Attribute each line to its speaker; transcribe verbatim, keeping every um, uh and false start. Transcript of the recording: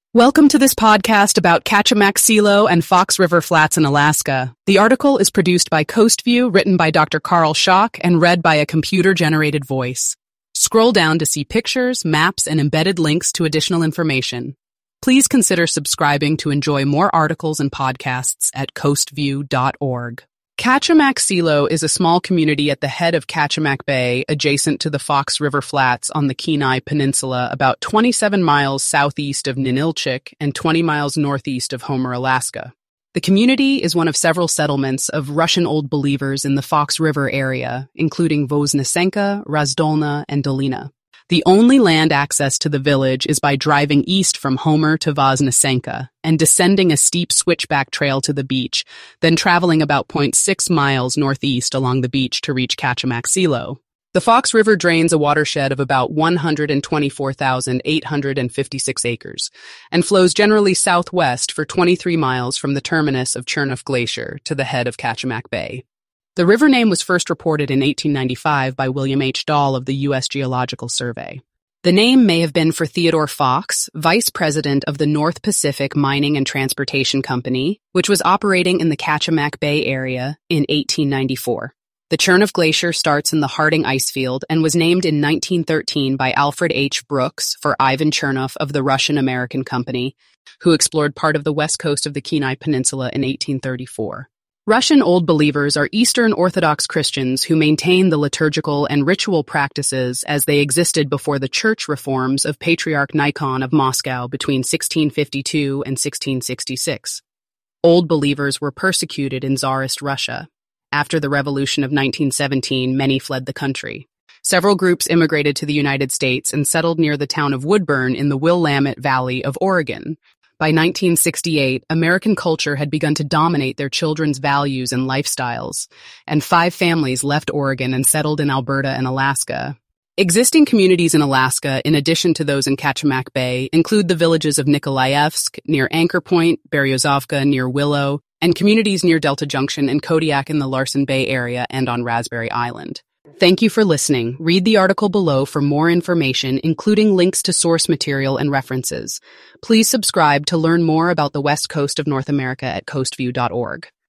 Speaker 1: Welcome to this podcast about Kachemak-Selo and Fox River Flats in Alaska. The article is produced by Coastview, written by Doctor Carl Schock, and read by a computer-generated voice. Scroll down to see pictures, maps, and embedded links to additional information. Please consider subscribing to enjoy more articles and podcasts at coastview dot org. Kachemak-Selo is a small community at the head of Kachemak Bay, adjacent to the Fox River Flats on the Kenai Peninsula, about twenty-seven miles southeast of Ninilchik and twenty miles northeast of Homer, Alaska. The community is one of several settlements of Russian Old Believers in the Fox River area, including Voznesenka, Razdolna, and Dolina. The only land access to the village is by driving east from Homer to Voznesenka and descending a steep switchback trail to the beach, then traveling about zero point six miles northeast along the beach to reach Kachemak-Selo. The Fox River drains a watershed of about one hundred twenty-four thousand eight hundred fifty-six acres and flows generally southwest for twenty-three miles from the terminus of Chernoff Glacier to the head of Kachemak Bay. The river name was first reported in eighteen ninety-five by William H. Dahl of the U S Geological Survey. The name may have been for Theodore Fox, vice president of the North Pacific Mining and Transportation Company, which was operating in the Kachemak Bay area in eighteen ninety-four. The Chernoff Glacier starts in the Harding Icefield and was named in nineteen thirteen by Alfred H. Brooks for Ivan Chernoff of the Russian-American Company, who explored part of the west coast of the Kenai Peninsula in eighteen thirty-four. Russian Old Believers are Eastern Orthodox Christians who maintain the liturgical and ritual practices as they existed before the church reforms of Patriarch Nikon of Moscow between sixteen fifty-two and sixteen sixty-six. Old Believers were persecuted in Tsarist Russia. After the Revolution of nineteen seventeen, many fled the country. Several groups immigrated to the United States and settled near the town of Woodburn in the Willamette Valley of Oregon. By nineteen sixty-eight, American culture had begun to dominate their children's values and lifestyles, and five families left Oregon and settled in Alberta and Alaska. Existing communities in Alaska, in addition to those in Kachemak Bay, include the villages of Nikolaevsk near Anchor Point, Beryozovka near Willow, and communities near Delta Junction and Kodiak in the Larsen Bay area and on Raspberry Island. Thank you for listening. Read the article below for more information, including links to source material and references. Please subscribe to learn more about the West Coast of North America at coastview dot org.